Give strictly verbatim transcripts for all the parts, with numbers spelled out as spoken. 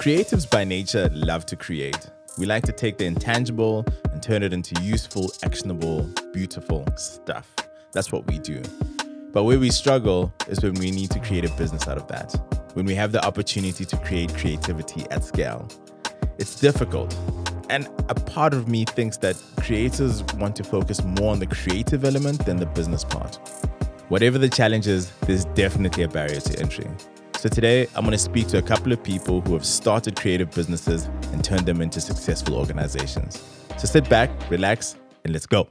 Creatives by nature love to create. We like to take the intangible and turn it into useful, actionable, beautiful stuff. That's what we do. But where we struggle is when we need to create a business out of that, when we have the opportunity to create creativity at scale. It's difficult. And a part of me thinks that creators want to focus more on the creative element than the business part. Whatever the challenge is, there's definitely a barrier to entry. So today, I'm going to speak to a couple of people who have started creative businesses and turned them into successful organizations. So sit back, relax, and let's go.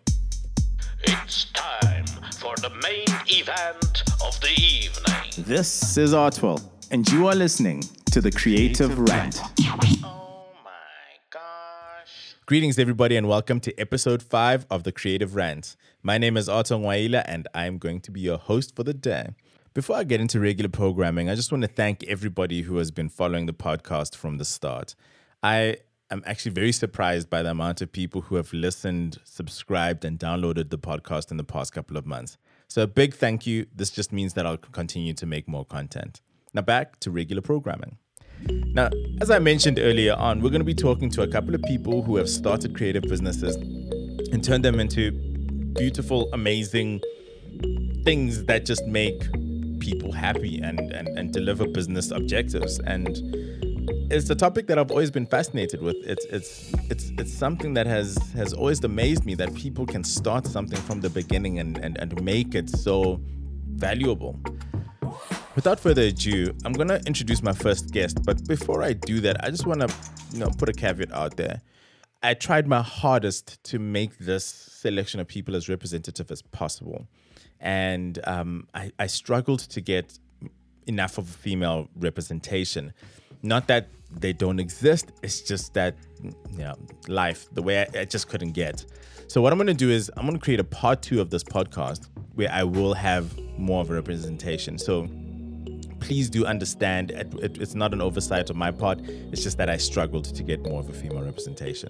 It's time for the main event of the evening. This is Artwell, and you are listening to The Creative Rant. Oh my gosh. Greetings, everybody, and welcome to episode five of The Creative Rant. My name is Otto Ngwaila, and I'm going to be your host for the day. Before I get into regular programming, I just want to thank everybody who has been following the podcast from the start. I am actually very surprised by the amount of people who have listened, subscribed, and downloaded the podcast in the past couple of months. So a big thank you. This just means that I'll continue to make more content. Now back to regular programming. Now, as I mentioned earlier on, we're going to be talking to a couple of people who have started creative businesses and turned them into beautiful, amazing things that just make people happy and, and, and deliver business objectives. And it's a topic that I've always been fascinated with. It's it's it's it's something that has has always amazed me, that people can start something from the beginning and, and, and make it so valuable. Without further ado, I'm going to introduce my first guest. But before I do that, I just want to you know put a caveat out there. I tried my hardest to make this selection of people as representative as possible. And um, I, I struggled to get enough of a female representation. Not that they don't exist, it's just that, you know, life, the way I, I just couldn't get. So what I'm going to do is I'm going to create a part two of this podcast where I will have more of a representation. So please do understand, it, it, it's not an oversight on my part, it's just that I struggled to get more of a female representation.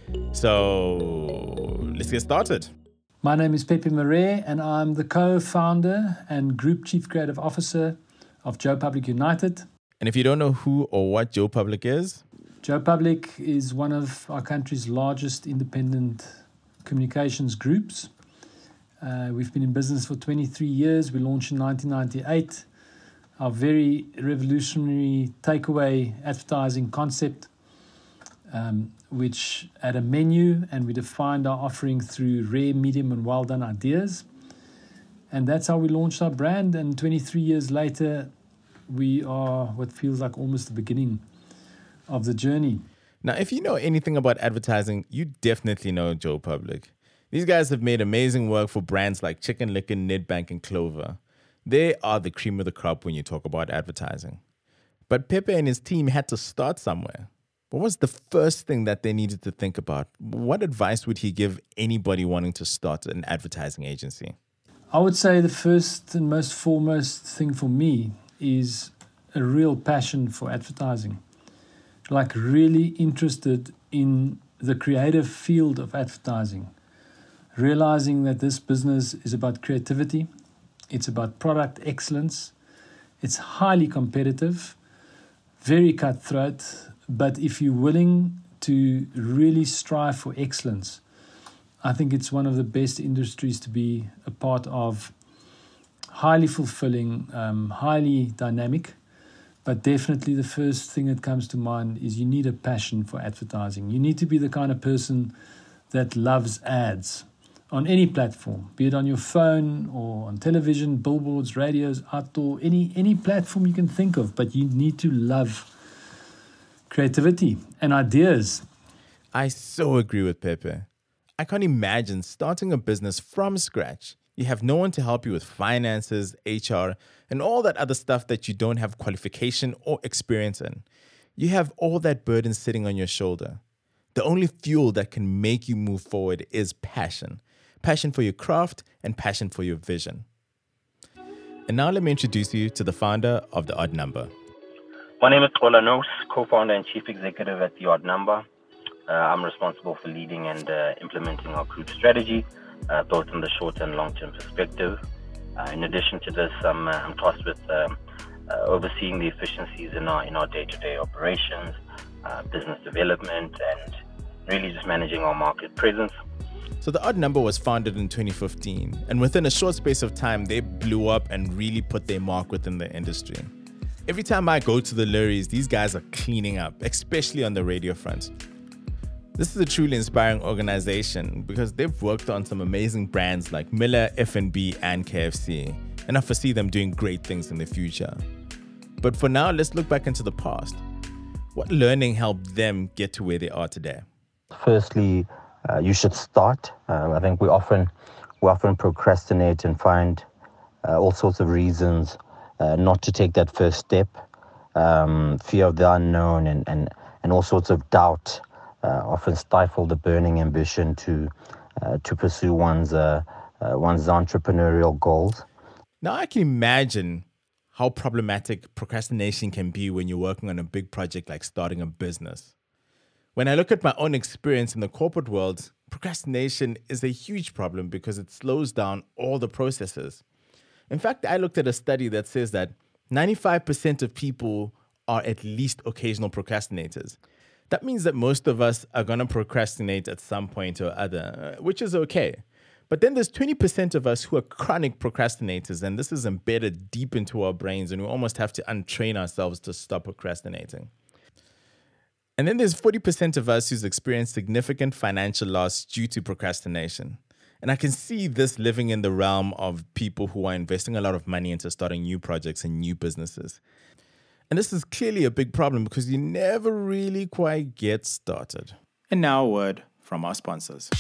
So let's get started. My name is Pepe Marais, and I'm the co-founder and Group Chief Creative Officer of Joe Public United. And if you don't know who or what Joe Public is, Joe Public is one of our country's largest independent communications groups. Uh, we've been in business for twenty-three years. We launched in nineteen ninety-eight. Our very revolutionary takeaway advertising concept, um, which had a menu, and we defined our offering through rare, medium, and well-done ideas. And that's how we launched our brand. And twenty-three years later, we are what feels like almost the beginning of the journey. Now, if you know anything about advertising, you definitely know Joe Public. These guys have made amazing work for brands like Chicken Licken, Nedbank, and Clover. They are the cream of the crop when you talk about advertising. But Pepe and his team had to start somewhere. What was the first thing that they needed to think about? What advice would he give anybody wanting to start an advertising agency? I would say the first and most foremost thing for me is a real passion for advertising. Like really interested in the creative field of advertising. Realizing that this business is about creativity. It's about product excellence. It's highly competitive, very cutthroat. But if you're willing to really strive for excellence, I think it's one of the best industries to be a part of. Highly fulfilling, um, highly dynamic. But definitely the first thing that comes to mind is you need a passion for advertising. You need to be the kind of person that loves ads on any platform, be it on your phone or on television, billboards, radios, outdoor, any any platform you can think of. But you need to love creativity and ideas. I so agree with Pepe. I can't imagine starting a business from scratch. You have no one to help you with finances, H R, and all that other stuff that you don't have qualification or experience in. You have all that burden sitting on your shoulder. The only fuel that can make you move forward is passion. Passion for your craft and passion for your vision. And now let me introduce you to the founder of The Odd Number. My name is Xola Nos, co-founder and chief executive at The Odd Number. Uh, I'm responsible for leading and uh, implementing our group strategy, uh, both in the short and long-term perspective. Uh, in addition to this, I'm, uh, I'm tasked with um, uh, overseeing the efficiencies in our in our day-to-day operations, uh, business development, and really just managing our market presence. So The Odd Number was founded in twenty fifteen, and within a short space of time, they blew up and really put their mark within the industry. Every time I go to the Lurries, these guys are cleaning up, especially on the radio front. This is a truly inspiring organization because they've worked on some amazing brands like Miller, F and B, and K F C, and I foresee them doing great things in the future. But for now, let's look back into the past. What learning helped them get to where they are today? Firstly, uh, you should start. Um, I think we often we often procrastinate and find uh, all sorts of reasons uh, not to take that first step. Um, fear of the unknown and, and, and all sorts of doubt uh, often stifle the burning ambition to uh, to pursue one's uh, uh, one's entrepreneurial goals. Now I can imagine how problematic procrastination can be when you're working on a big project like starting a business. When I look at my own experience in the corporate world, procrastination is a huge problem because it slows down all the processes. In fact, I looked at a study that says that ninety-five percent of people are at least occasional procrastinators. That means that most of us are going to procrastinate at some point or other, which is okay. But then there's twenty percent of us who are chronic procrastinators, and this is embedded deep into our brains, and we almost have to untrain ourselves to stop procrastinating. And then there's forty percent of us who's experienced significant financial loss due to procrastination. And I can see this living in the realm of people who are investing a lot of money into starting new projects and new businesses. And this is clearly a big problem because you never really quite get started. And now a word from our sponsors.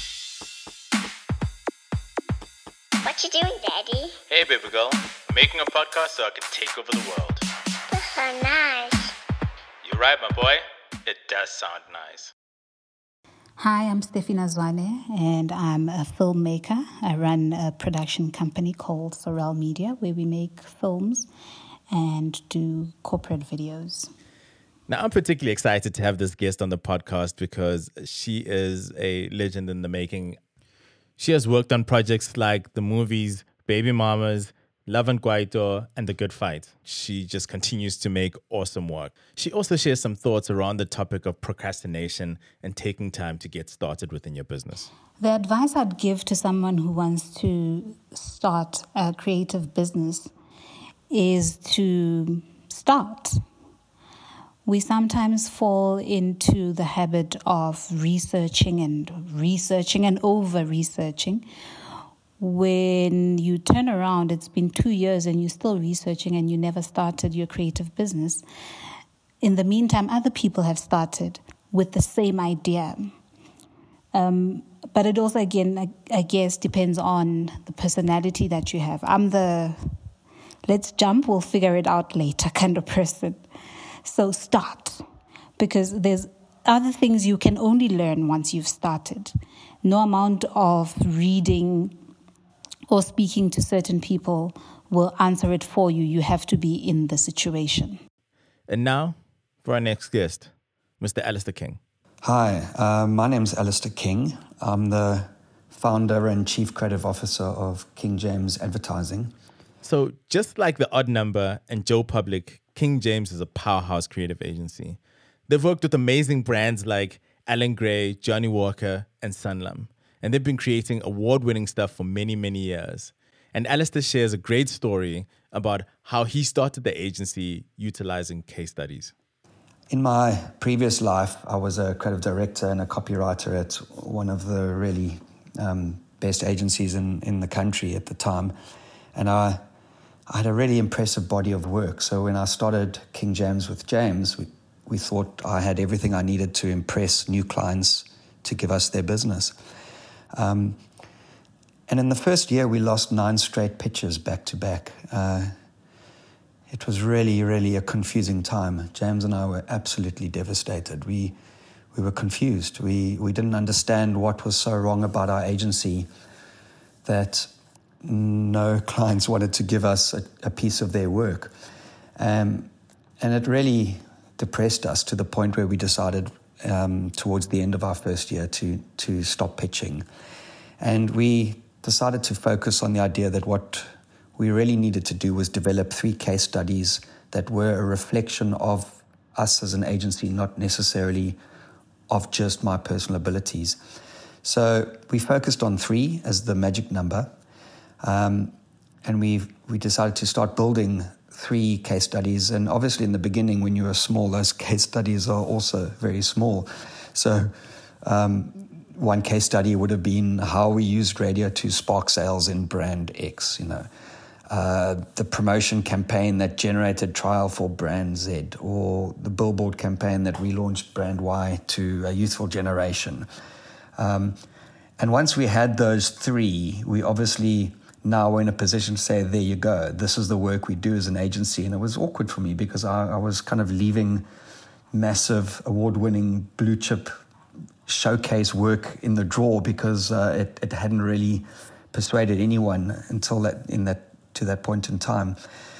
What you doing, Daddy? Hey, baby girl. I'm making a podcast so I can take over the world. That's so nice. You're right, my boy. It does sound nice. Hi, I'm Stefina Zwane, and I'm a filmmaker. I run a production company called Sorel Media, where we make films and do corporate videos. Now, I'm particularly excited to have this guest on the podcast because she is a legend in the making. She has worked on projects like the movies Baby Mamas, Love and Kwaito, and The Good Fight. She just continues to make awesome work. She also shares some thoughts around the topic of procrastination and taking time to get started within your business. The advice I'd give to someone who wants to start a creative business is to start. We sometimes fall into the habit of researching and researching and over-researching. When you turn around, it's been two years and you're still researching and you never started your creative business. In the meantime, other people have started with the same idea. Um, but it also, again, I, I guess, depends on the personality that you have. I'm the let's jump, we'll figure it out later kind of person. So start, because there's other things you can only learn once you've started. No amount of reading or speaking to certain people will answer it for you. You have to be in the situation. And now, for our next guest, Mister Alistair King. Hi, uh, my name's Alistair King. I'm the founder and chief creative officer of King James Advertising. So just like The Odd Number and Joe Public, King James is a powerhouse creative agency. They've worked with amazing brands like Alan Gray, Johnny Walker, and Sanlam. And they've been creating award-winning stuff for many, many years. And Alistair shares a great story about how he started the agency utilizing case studies. In my previous life, I was a creative director and a copywriter at one of the really um, best agencies in, in the country at the time. And I, I had a really impressive body of work. So when I started King James with James, we, we thought I had everything I needed to impress new clients to give us their business. Um, and in the first year, we lost nine straight pitches back to back. Uh, it was really, really a confusing time. James and I were absolutely devastated. We we were confused. We we didn't understand what was so wrong about our agency that no clients wanted to give us a, a piece of their work. Um, and it really depressed us to the point where we decided um, towards the end of our first year to, to stop pitching. And we decided to focus on the idea that what we really needed to do was develop three case studies that were a reflection of us as an agency, not necessarily of just my personal abilities. So we focused on three as the magic number, um, and we we decided to start building three case studies. And obviously in the beginning, when you are small, those case studies are also very small. So um, one case study would have been how we used radio to spark sales in brand X, you know, uh, the promotion campaign that generated trial for brand Z, or the billboard campaign that relaunched brand Y to a youthful generation. Um, and once we had those three, we obviously now we're in a position to say, there you go, this is the work we do as an agency. And it was awkward for me because I, I was kind of leaving massive award-winning blue chip showcase work in the drawer because uh, it, it hadn't really persuaded anyone until that in that to that point in time.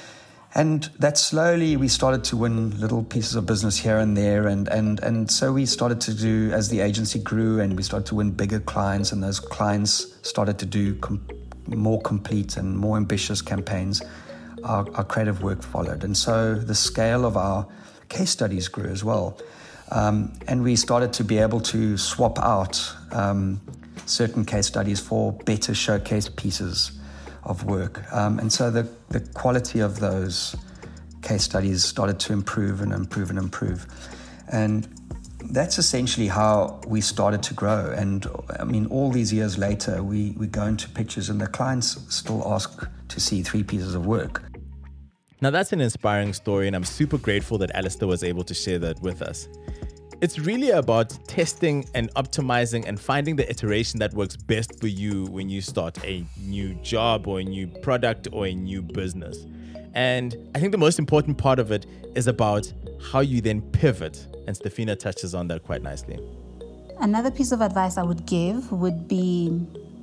And that slowly we started to win little pieces of business here and there. And, and, and so we started to do, as the agency grew and we started to win bigger clients, and those clients started to do com- more complete and more ambitious campaigns, our, our creative work followed. And so the scale of our case studies grew as well. Um, and we started to be able to swap out um, certain case studies for better showcase pieces of work. Um, and so the, the quality of those case studies started to improve and improve and improve. And that's essentially how we started to grow. And I mean, all these years later, we, we go into pictures and the clients still ask to see three pieces of work. Now that's an inspiring story, and I'm super grateful that Alistair was able to share that with us. It's really about testing and optimizing and finding the iteration that works best for you when you start a new job or a new product or a new business. And I think the most important part of it is about how you then pivot. And Stefina touches on that quite nicely. Another piece of advice I would give would be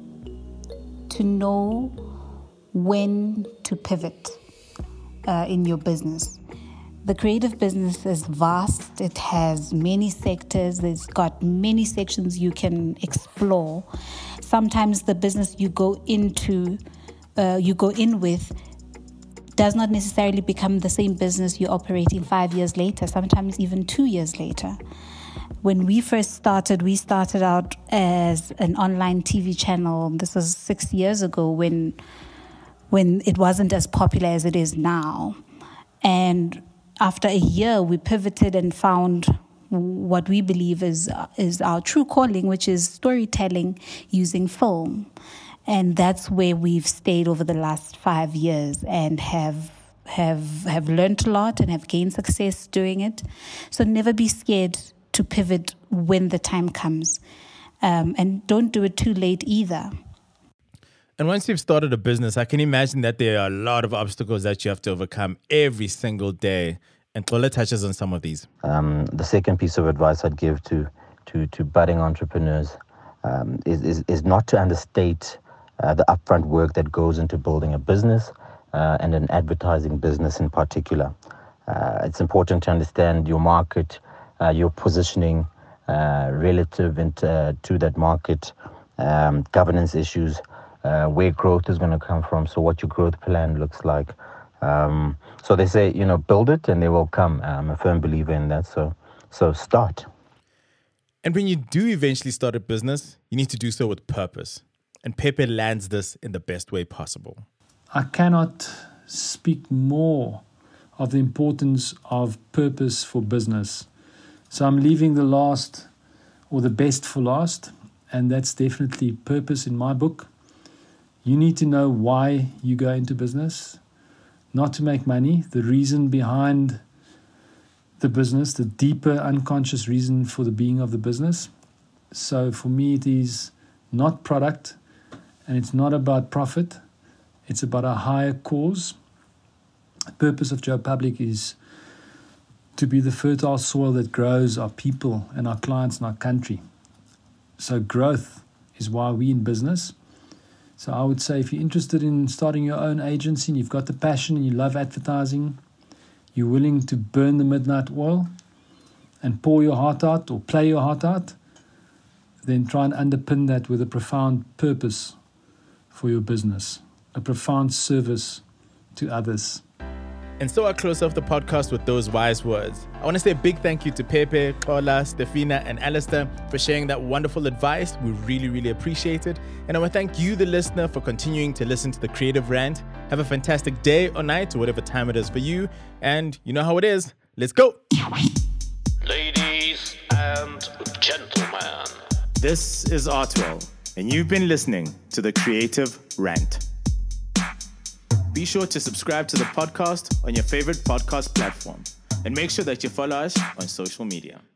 to know when to pivot uh, in your business. The creative business is vast. It has many sectors. It's got many sections you can explore. Sometimes the business you go into, uh, you go in with, does not necessarily become the same business you're operating five years later, sometimes even two years later. When we first started, we started out as an online T V channel. This was six years ago when, when it wasn't as popular as it is now. And after a year, we pivoted and found what we believe is is our true calling, which is storytelling using film. And that's where we've stayed over the last five years and have have have learned a lot and have gained success doing it. So never be scared to pivot when the time comes. Um, and don't do it too late either. And once you've started a business, I can imagine that there are a lot of obstacles that you have to overcome every single day. And Xolo touches on some of these. Um, the second piece of advice I'd give to to, to budding entrepreneurs um, is, is, is not to understate uh, the upfront work that goes into building a business uh, and an advertising business in particular. Uh, it's important to understand your market, uh, your positioning uh, relative into, to that market, um, governance issues, Uh, where growth is going to come from, so what your growth plan looks like. Um, so they say, you know, build it and they will come. I'm a firm believer in that. So, so start. And when you do eventually start a business, you need to do so with purpose. And Pepe lands this in the best way possible. I cannot speak more of the importance of purpose for business. So I'm leaving the last or the best for last, and that's definitely purpose in my book. You need to know why you go into business, not to make money, the reason behind the business, the deeper unconscious reason for the being of the business. So for me, it is not product, and it's not about profit. It's about a higher cause. The purpose of Joe Public is to be the fertile soil that grows our people and our clients and our country. So growth is why we're in business. So I would say if you're interested in starting your own agency and you've got the passion and you love advertising, you're willing to burn the midnight oil and pour your heart out or play your heart out, then try and underpin that with a profound purpose for your business, a profound service to others. And so I close off the podcast with those wise words. I want to say a big thank you to Pepe, Kola, Stefina, and Alistair for sharing that wonderful advice. We really, really appreciate it. And I want to thank you, the listener, for continuing to listen to The Creative Rant. Have a fantastic day or night or whatever time it is for you. And you know how it is. Let's go. Ladies and gentlemen, This is Artwell, and you've been listening to The Creative Rant. Be sure to subscribe to the podcast on your favorite podcast platform, and make sure that you follow us on social media.